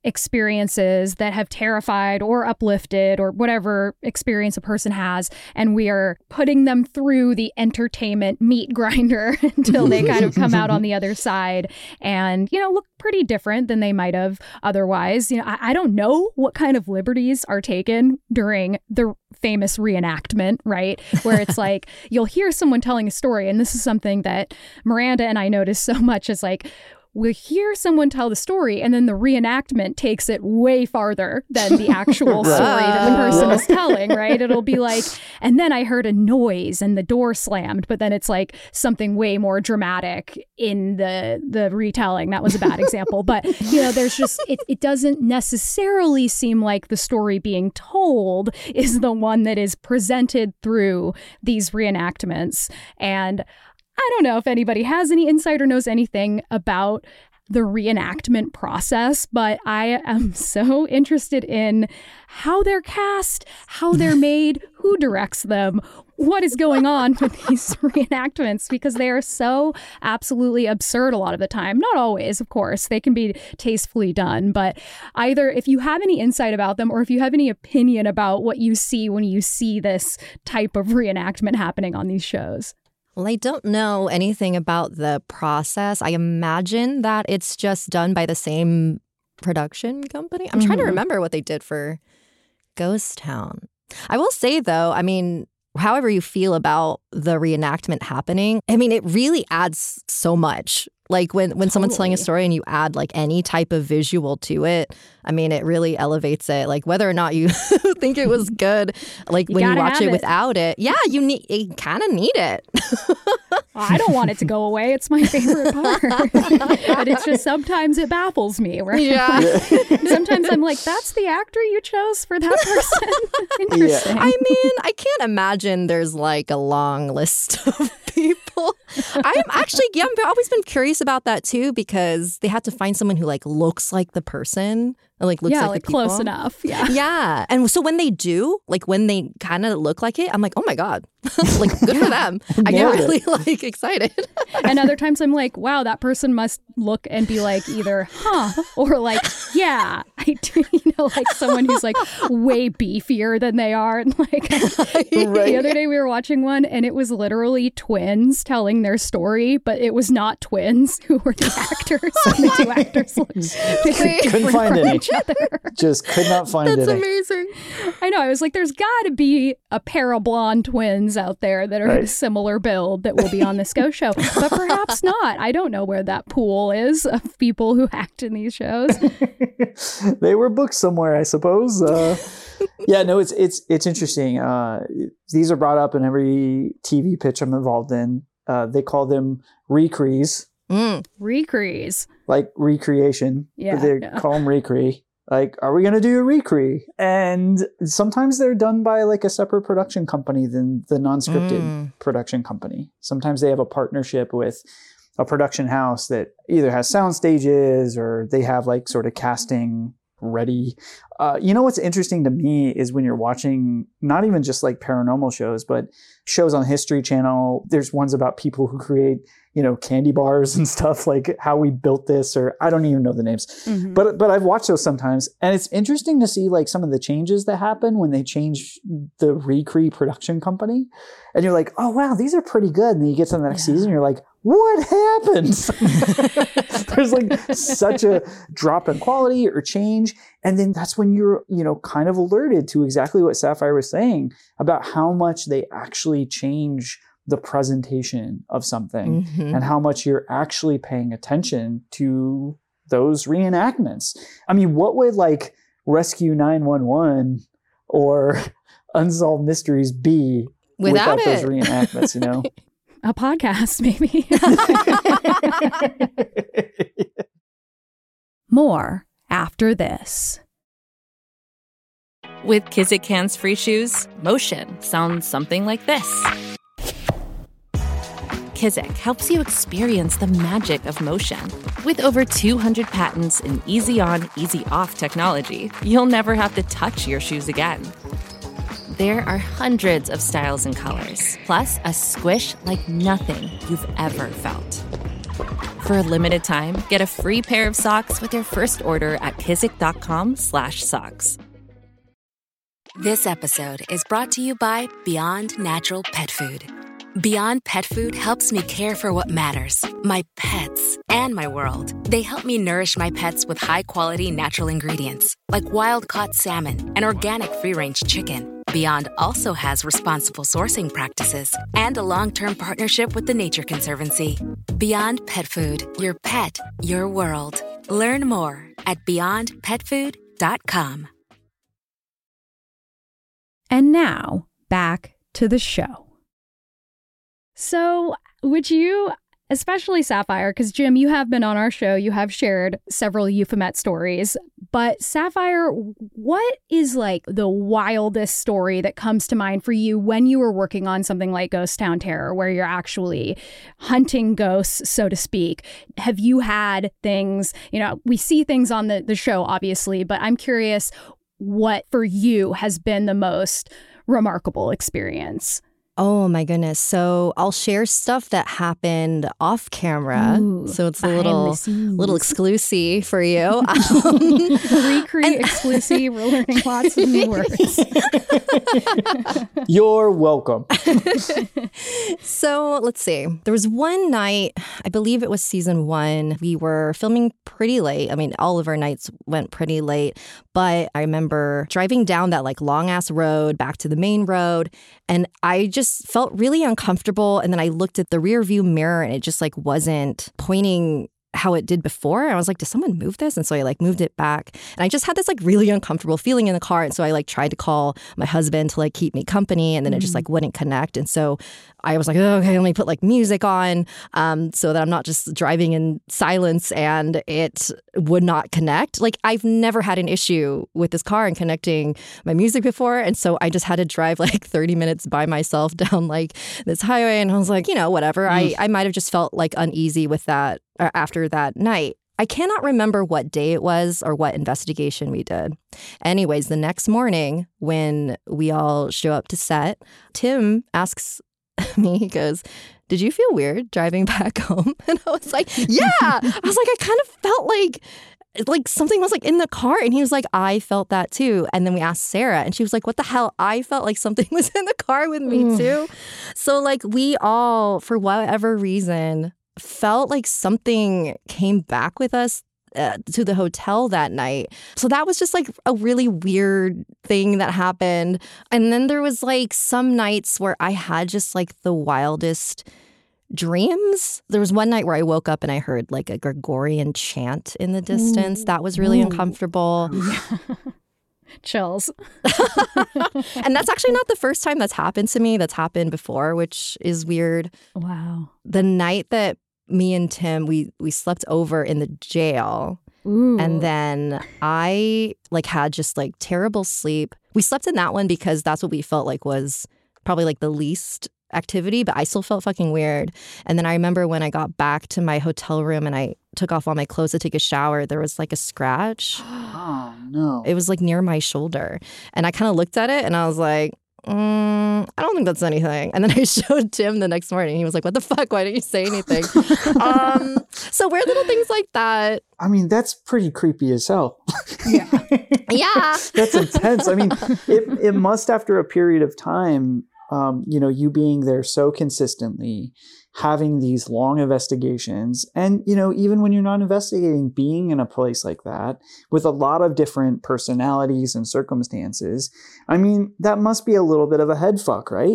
experiences that have terrified or uplifted or whatever experience a person has, and we are putting them through the entertainment meat grinder until they kind of come out on the other side and, you know, look pretty different than they might have otherwise. You know, I, I don't know what kind of liberties are taken during the famous reenactment, right? Where it's like, you'll hear someone telling a story, and this is something that Miranda and I notice so much is like, we'll hear someone tell the story, and then the reenactment takes it way farther than the actual story that the person is telling, right? It'll be like, and then I heard a noise and the door slammed, but then it's like something way more dramatic in the the retelling. That was a bad example. But, you know, there's just, it, it doesn't necessarily seem like the story being told is the one that is presented through these reenactments. And I don't know if anybody has any insight or knows anything about the reenactment process, but I am so interested in how they're cast, how they're made, who directs them, what is going on with these reenactments, because they are so absolutely absurd a lot of the time. Not always, of course. They can be tastefully done, but either if you have any insight about them or if you have any opinion about what you see when you see this type of reenactment happening on these shows. Well, I don't know anything about the process. I imagine that it's just done by the same production company. I'm mm-hmm. trying to remember what they did for Ghost Town. I will say, though, I mean, however you feel about the reenactment happening, I mean, it really adds so much. Like when, when totally. someone's telling a story and you add like any type of visual to it, I mean, it really elevates it. Like whether or not you think it was good, like you when you watch it, it without it, yeah, you need, you kind of need it. I don't want it to go away. It's my favorite part. But it's just sometimes it baffles me, right? Yeah. Sometimes I'm like, that's the actor you chose for that person? Interesting. Yeah. I mean, I can't imagine there's like a long list of people. I'm actually, yeah, I've always been curious about that too, because they had to find someone who like looks like the person. Or, like looks yeah, like, like the people. Close enough. Yeah. Yeah. And so when they do, like when they kind of look like it, I'm like, oh my God, like good for them. I get really like excited. And other times I'm like, wow, that person must look and be like either, huh, or like, yeah, I do, you know, like someone who's like way beefier than they are. And like right. The other day we were watching one and it was literally twins telling their story, but it was not twins who were the actors. And the two actors looked very couldn't find any. Other. Just could not find That's any. That's amazing. I know. I was like, there's got to be a pair of blonde twins out there that are right. a similar build that will be on this Ghost show. But perhaps not. I don't know where that pool is of people who act in these shows. They were booked somewhere, I suppose. Uh, yeah, no, it's it's it's interesting. Uh, these are brought up in every T V pitch I'm involved in. Uh, they call them recrees. Mm. Recrees. Like recreation. Yeah. They yeah. call them recre. Like, are we going to do a recre? And sometimes they're done by like a separate production company than the non-scripted mm. production company. Sometimes they have a partnership with a production house that either has sound stages or they have like sort of casting ready. Uh, you know what's interesting to me is when you're watching not even just like paranormal shows, but shows on History Channel. There's ones about people who create, you know, candy bars and stuff, like how we built this, or I don't even know the names. Mm-hmm. But but I've watched those sometimes, and it's interesting to see like some of the changes that happen when they change the Recre production company. And you're like, oh wow, these are pretty good. And then you get to the next yeah. season, you're like, what happened? There's like such a drop in quality or change. And then that's when you're, you know, kind of alerted to exactly what Sapphire was saying about how much they actually change the presentation of something mm-hmm. and how much you're actually paying attention to those reenactments. I mean, what would like Rescue nine one one or Unsolved Mysteries be without, without those reenactments, you know? A podcast, maybe. More after this. With Kizik hands-free shoes, motion sounds something like this. Kizik helps you experience the magic of motion. With over two hundred patents and easy-on, easy-off technology, you'll never have to touch your shoes again. There are hundreds of styles and colors, plus a squish like nothing you've ever felt. For a limited time, get a free pair of socks with your first order at kizik.com slash socks. This episode is brought to you by Beyond Natural Pet Food. Beyond Pet Food helps me care for what matters, my pets, and my world. They help me nourish my pets with high-quality natural ingredients, like wild-caught salmon and organic free-range chicken. Beyond also has responsible sourcing practices and a long-term partnership with the Nature Conservancy. Beyond Pet Food, your pet, your world. Learn more at beyond pet food dot com. And now, back to the show. So, would you, especially Sapphire, because Jim, you have been on our show, you have shared several Euphomet stories, but Sapphire, what is like the wildest story that comes to mind for you when you were working on something like Ghost Town Terror, where you're actually hunting ghosts, so to speak? Have you had things, you know, we see things on the, the show, obviously, but I'm curious what for you has been the most remarkable experience? Oh my goodness. So I'll share stuff that happened off camera. Ooh, so it's a little little exclusive for you. Um, Recreate exclusive. We're learning lots of new words. You're welcome. So let's see. There was one night, I believe it was season one. We were filming pretty late. I mean, all of our nights went pretty late. But I remember driving down that like long ass road back to the main road. And I just felt really uncomfortable. And then I looked at the rear view mirror and it just like wasn't pointing how it did before. And I was like, did someone move this? And so I like moved it back. And I just had this like really uncomfortable feeling in the car. And so I like tried to call my husband to like keep me company. And then mm. it just like wouldn't connect. And so I was like, oh, okay, let me put like music on um, so that I'm not just driving in silence, and it would not connect. Like I've never had an issue with this car and connecting my music before. And so I just had to drive like thirty minutes by myself down like this highway. And I was like, you know, whatever. Mm. I, I might have just felt like uneasy with that after that night. I cannot remember what day it was or what investigation we did. Anyways, the next morning when we all show up to set, Tim asks me, he goes, did you feel weird driving back home? And I was like, yeah. I was like, I kind of felt like like something was like in the car. And he was like, I felt that too. And then we asked Sarah and she was like, what the hell? I felt like something was in the car with me too. So like we all, for whatever reason, felt like something came back with us uh, to the hotel that night. So that was just like a really weird thing that happened. And then there was like some nights where I had just like the wildest dreams. There was one night where I woke up and I heard like a Gregorian chant in the distance. Ooh. That was really Ooh. uncomfortable. Chills. And that's actually not the first time that's happened to me. That's happened before, which is weird. Wow. The night that me and Tim, we we slept over in the jail. Ooh. And then I like had just like terrible sleep. We slept in that one because that's what we felt like was probably like the least activity, but I still felt fucking weird. And then I remember when I got back to my hotel room and I took off all my clothes to take a shower, there was like a scratch. Oh, no. It was like near my shoulder. And I kind of looked at it and I was like, mm, I don't think that's anything. And then I showed Tim the next morning. He was like, what the fuck? Why didn't you say anything? um, so weird little things like that. I mean, that's pretty creepy as hell. Yeah. Yeah. That's intense. I mean, it, it must, after a period of time, Um, you know, you being there so consistently, having these long investigations, and, you know, even when you're not investigating, being in a place like that with a lot of different personalities and circumstances, I mean, that must be a little bit of a head fuck, right?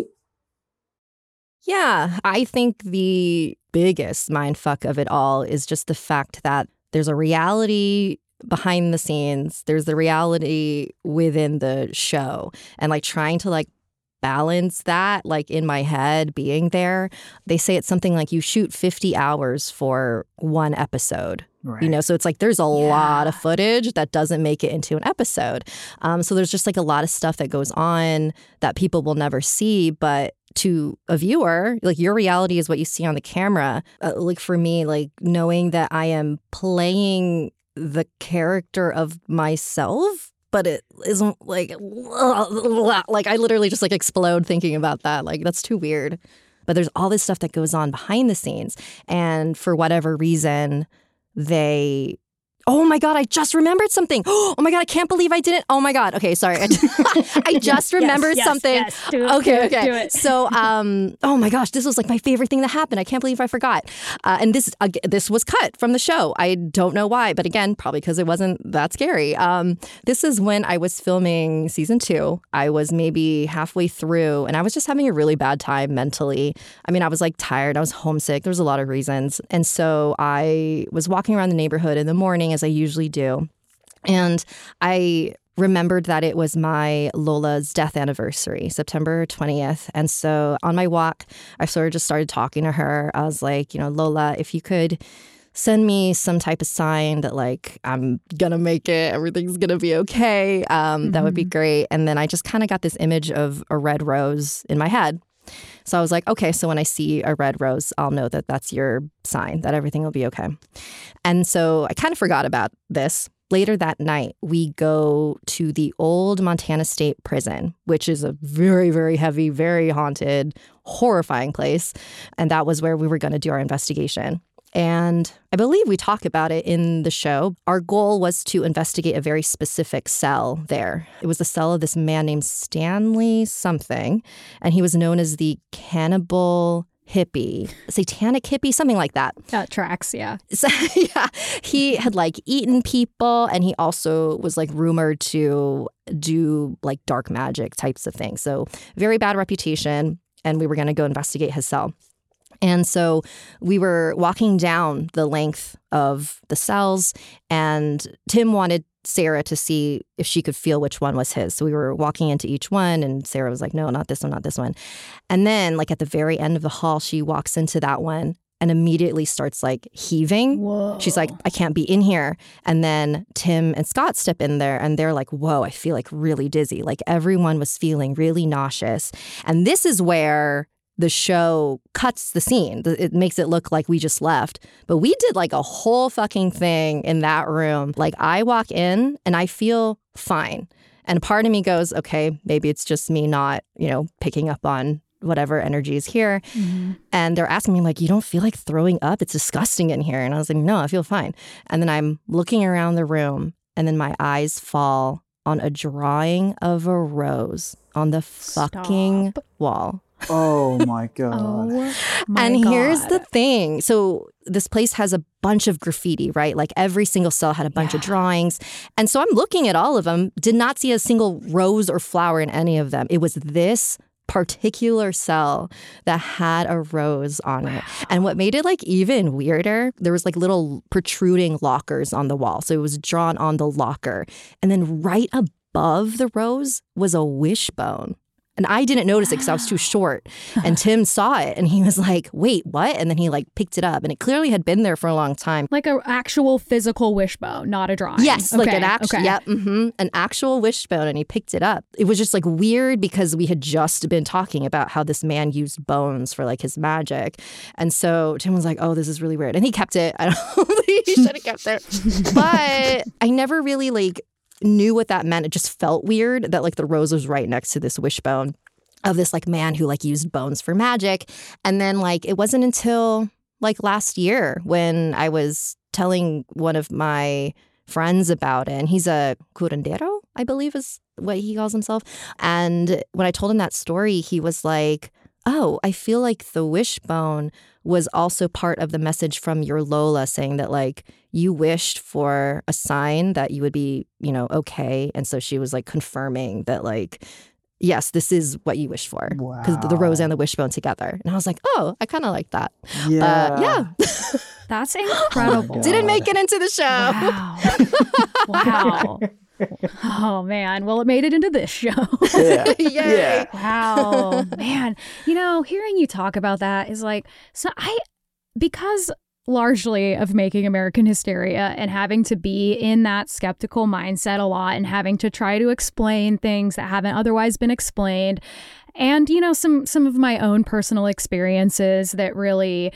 Yeah, I think the biggest mind fuck of it all is just the fact that there's a reality behind the scenes. There's the reality within the show, and like trying to like balance that, like in my head, being there. They say it's something like you shoot fifty hours for one episode. Right. You know, so it's like there's a yeah. lot of footage that doesn't make it into an episode. Um, so there's just like a lot of stuff that goes on that people will never see. But to a viewer, like your reality is what you see on the camera. Uh, like for me, like knowing that I am playing the character of myself, but it isn't like, like I literally just like explode thinking about that. Like that's too weird. But there's all this stuff that goes on behind the scenes. And for whatever reason, they... Oh my God, I just remembered something. Oh my God, I can't believe I didn't. Oh my God. Okay, sorry. I just yes, remembered yes, something. Yes, do it, okay, do okay. It, do it. So, um, oh my gosh, this was like my favorite thing that happened. I can't believe I forgot. Uh, and this uh, this was cut from the show. I don't know why, but again, probably because it wasn't that scary. Um, this is when I was filming season two. I was maybe halfway through, and I was just having a really bad time mentally. I mean, I was like tired. I was homesick. There was a lot of reasons. And so I was walking around the neighborhood in the morning, as I usually do. And I remembered that it was my Lola's death anniversary, September twentieth. And so on my walk, I sort of just started talking to her. I was like, you know, Lola, if you could send me some type of sign that like I'm gonna make it, everything's gonna be okay, um, mm-hmm. that would be great. And then I just kind of got this image of a red rose in my head. So I was like, okay, so when I see a red rose, I'll know that that's your sign, that everything will be okay. And so I kind of forgot about this. Later that night, we go to the old Montana State Prison, which is a very, very heavy, very haunted, horrifying place. And that was where we were going to do our investigation. And I believe we talk about it in the show. Our goal was to investigate a very specific cell there. It was the cell of this man named Stanley something, and he was known as the cannibal hippie, satanic hippie, something like that. That tracks, yeah. So, yeah, he had like eaten people, and he also was like rumored to do like dark magic types of things. So very bad reputation, and we were going to go investigate his cell. And so we were walking down the length of the cells, and Tim wanted Sarah to see if she could feel which one was his. So we were walking into each one, and Sarah was like, no, not this one, not this one. And then like at the very end of the hall, she walks into that one and immediately starts like heaving. Whoa. She's like, I can't be in here. And then Tim and Scott step in there, and they're like, whoa, I feel like really dizzy. Like everyone was feeling really nauseous. And this is where the show cuts the scene. It makes it look like we just left. But we did like a whole fucking thing in that room. Like I walk in and I feel fine. And part of me goes, okay, maybe it's just me not, you know, picking up on whatever energy is here. Mm-hmm. And they're asking me like, you don't feel like throwing up? It's disgusting in here. And I was like, no, I feel fine. And then I'm looking around the room, and then my eyes fall on a drawing of a rose on the fucking Stop. wall. Oh my God. Oh my and God. here's the thing. So this place has a bunch of graffiti, right? Like every single cell had a bunch yeah. of drawings. And so I'm looking at all of them, did not see a single rose or flower in any of them. It was this particular cell that had a rose on wow. it. And what made it like even weirder, there was like little protruding lockers on the wall. So it was drawn on the locker. And then right above the rose was a wishbone. And I didn't notice it because I was too short. And Tim saw it and he was like, wait, what? And then he like picked it up, and it clearly had been there for a long time. Like an actual physical wishbone, not a drawing. Yes, okay. like an actual, okay. yeah, mm-hmm, an actual wishbone, and he picked it up. It was just like weird because we had just been talking about how this man used bones for like his magic. And so Tim was like, oh, this is really weird. And he kept it. I don't think he should have kept it. But I never really like knew what that meant. It just felt weird that like the rose was right next to this wishbone of this like man who like used bones for magic. And then like it wasn't until like last year when I was telling one of my friends about it, and he's a curandero, I believe is what he calls himself. And when I told him that story, he was like, oh, I feel like the wishbone was also part of the message from your Lola saying that like you wished for a sign that you would be, you know, okay. And so she was like confirming that like, yes, this is what you wished for. Because Wow. the rose and the wishbone together. And I was like, oh, I kind of like that. Yeah. Uh, yeah. That's incredible. Oh Didn't make it into the show. Wow. Wow. Oh, man. Well, it made it into this show. Yeah. Yay. Yeah. Wow. Man. You know, hearing you talk about that is like, so I, because largely of Making American Hysteria and having to be in that skeptical mindset a lot and having to try to explain things that haven't otherwise been explained. And, you know, some some of my own personal experiences that really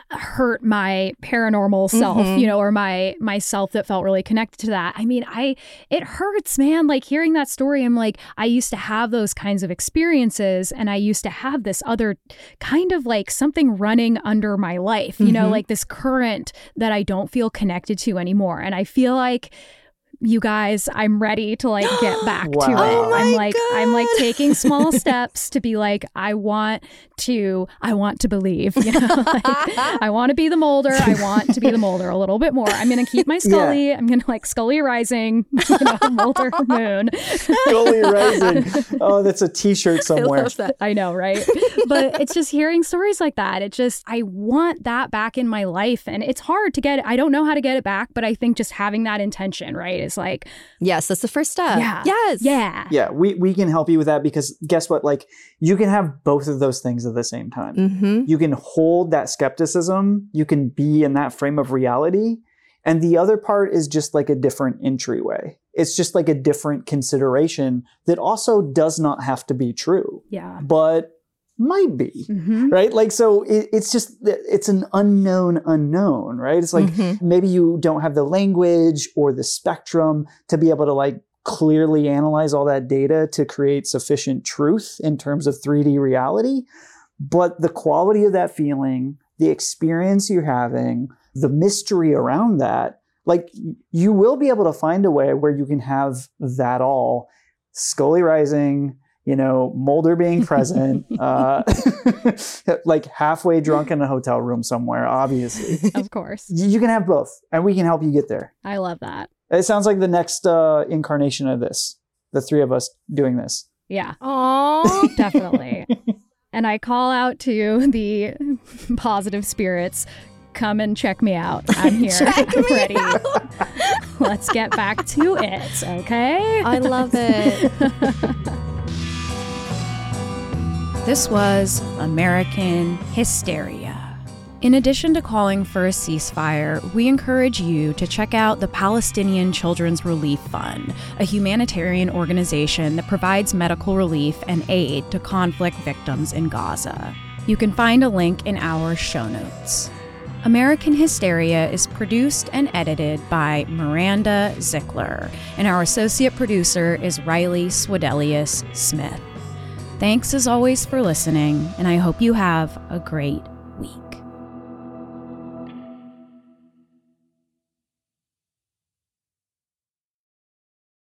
hurt my paranormal self, Mm-hmm. you know, or my my self that felt really connected to that. I mean, I it hurts, man. Like hearing that story, I'm like, I used to have those kinds of experiences, and I used to have this other kind of like something running under my life, you know, Mm-hmm. like this current that I don't feel connected to anymore. And I feel like, you guys, I'm ready to like get back Wow. to it. Oh my I'm like God. I'm like taking small steps to be like, I want to I want to believe, you know, like, I want to be the Mulder. I want to be the Mulder a little bit more. I'm going to keep my Scully. I'm going to like Scully Rising, you know, Mulder Moon. Scully Rising. Oh, that's a t-shirt somewhere. I love that. I know, right? But it's just hearing stories like that. It just, I want that back in my life. And it's hard to get it. I don't know how to get it back, but I think just having that intention, right, is like, Yes, that's the first step. yeah. Yes. Yeah. Yeah, we, we can help you with that because guess what? Like, you can have both of those things at the same time. Mm-hmm. You can hold that skepticism. You can be in that frame of reality. And the other part is just like a different entryway. It's just like a different consideration that also does not have to be true, Yeah. but might be. Mm-hmm. Right? Like, so it, it's just, it's an unknown unknown, right? It's like Mm-hmm. maybe you don't have the language or the spectrum to be able to like clearly analyze all that data to create sufficient truth in terms of three D reality. But the quality of that feeling, the experience you're having, the mystery around that, like you will be able to find a way where you can have that all. Scully Rising, you know, Mulder being present, uh, like halfway drunk in a hotel room somewhere, obviously. Of course. You you can have both, and we can help you get there. I love that. It sounds like the next uh, incarnation of this, the three of us doing this. Yeah. Aww. Definitely. And I call out to the positive spirits, come and check me out. I'm here. Check I'm me ready. out. Let's get back to it, okay? I love it. This was American Hysteria. In addition to calling for a ceasefire, we encourage you to check out the Palestinian Children's Relief Fund, a humanitarian organization that provides medical relief and aid to conflict victims in Gaza. You can find a link in our show notes. American Hysteria is produced and edited by Miranda Zickler, and our associate producer is Riley Swedelius Smith. Thanks as always for listening, and I hope you have a great week.